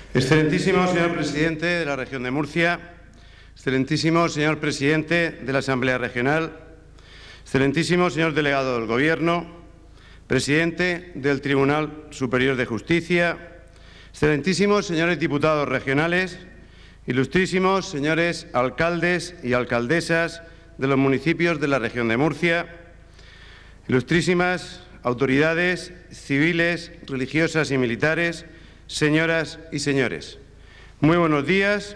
Excelentísimo señor presidente de la Región de Murcia, excelentísimo señor presidente de la Asamblea Regional, excelentísimo señor delegado del Gobierno, presidente del Tribunal Superior de Justicia, excelentísimos señores diputados regionales, ilustrísimos señores alcaldes y alcaldesas de los municipios de la Región de Murcia, ilustrísimas autoridades civiles, religiosas y militares, señoras y señores. Muy buenos días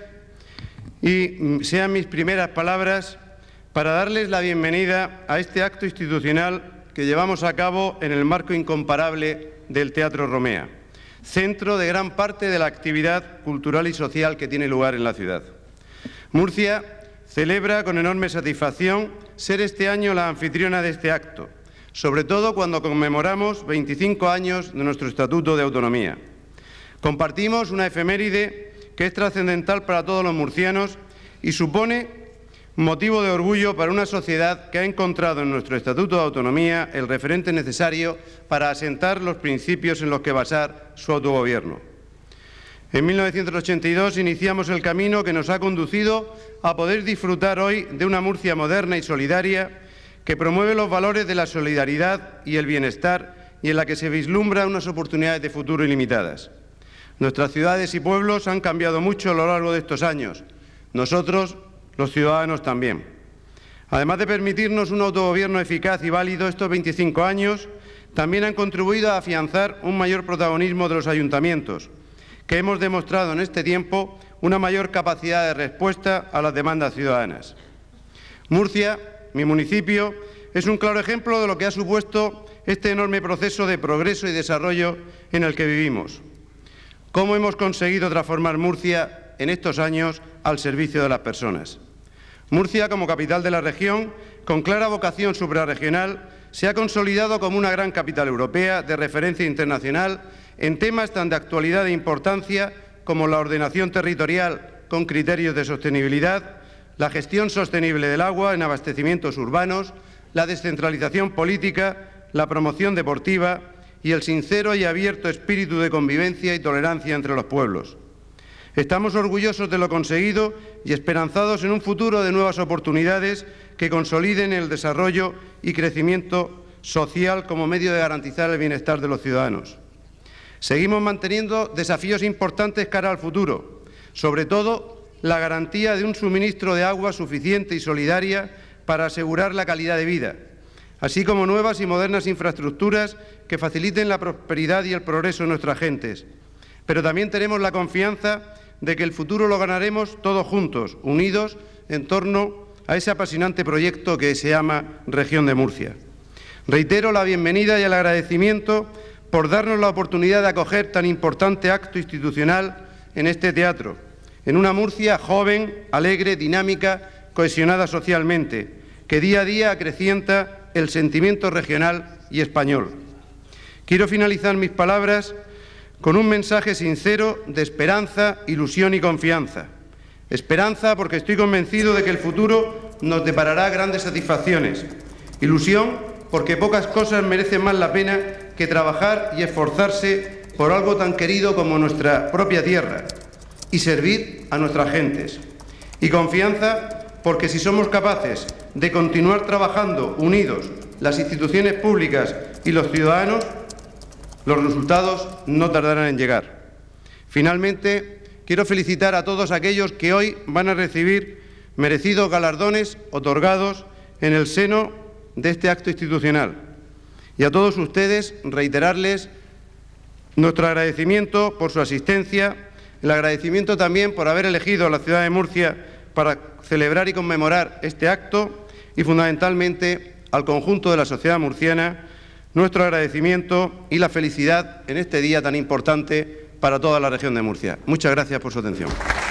y sean mis primeras palabras para darles la bienvenida a este acto institucional que llevamos a cabo en el marco incomparable del Teatro Romea, centro de gran parte de la actividad cultural y social que tiene lugar en la ciudad. Murcia celebra con enorme satisfacción ser este año la anfitriona de este acto, sobre todo cuando conmemoramos 25 años de nuestro Estatuto de Autonomía. Compartimos una efeméride que es trascendental para todos los murcianos y supone motivo de orgullo para una sociedad que ha encontrado en nuestro Estatuto de Autonomía el referente necesario para asentar los principios en los que basar su autogobierno. En 1982 iniciamos el camino que nos ha conducido a poder disfrutar hoy de una Murcia moderna y solidaria que promueve los valores de la solidaridad y el bienestar y en la que se vislumbran unas oportunidades de futuro ilimitadas. Nuestras ciudades y pueblos han cambiado mucho a lo largo de estos años. Nosotros, los ciudadanos, también. Además de permitirnos un autogobierno eficaz y válido, estos 25 años también han contribuido a afianzar un mayor protagonismo de los ayuntamientos, que hemos demostrado en este tiempo una mayor capacidad de respuesta a las demandas ciudadanas. Murcia, mi municipio, es un claro ejemplo de lo que ha supuesto este enorme proceso de progreso y desarrollo en el que vivimos. ¿Cómo hemos conseguido transformar Murcia en estos años al servicio de las personas? Murcia, como capital de la región, con clara vocación suprarregional, se ha consolidado como una gran capital europea de referencia internacional en temas tan de actualidad e importancia como la ordenación territorial con criterios de sostenibilidad, la gestión sostenible del agua en abastecimientos urbanos, la descentralización política, la promoción deportiva y el sincero y abierto espíritu de convivencia y tolerancia entre los pueblos. Estamos orgullosos de lo conseguido y esperanzados en un futuro de nuevas oportunidades que consoliden el desarrollo y crecimiento social como medio de garantizar el bienestar de los ciudadanos. Seguimos manteniendo desafíos importantes cara al futuro, sobre todo la garantía de un suministro de agua suficiente y solidaria para asegurar la calidad de vida, así como nuevas y modernas infraestructuras que faciliten la prosperidad y el progreso de nuestras gentes. Pero también tenemos la confianza de que el futuro lo ganaremos todos juntos, unidos en torno a ese apasionante proyecto que se llama Región de Murcia. Reitero la bienvenida y el agradecimiento por darnos la oportunidad de acoger tan importante acto institucional en este teatro, en una Murcia joven, alegre, dinámica, cohesionada socialmente, que día a día acrecienta el sentimiento regional y español. Quiero finalizar mis palabras con un mensaje sincero de esperanza, ilusión y confianza. Esperanza porque estoy convencido de que el futuro nos deparará grandes satisfacciones. Ilusión porque pocas cosas merecen más la pena que trabajar y esforzarse por algo tan querido como nuestra propia tierra y servir a nuestras gentes. Y confianza porque si somos capaces de continuar trabajando unidos, las instituciones públicas y los ciudadanos, los resultados no tardarán en llegar. Finalmente, quiero felicitar a todos aquellos que hoy van a recibir merecidos galardones otorgados en el seno de este acto institucional. Y a todos ustedes reiterarles nuestro agradecimiento por su asistencia, el agradecimiento también por haber elegido a la ciudad de Murcia para celebrar y conmemorar este acto y, fundamentalmente, al conjunto de la sociedad murciana, nuestro agradecimiento y la felicidad en este día tan importante para toda la región de Murcia. Muchas gracias por su atención.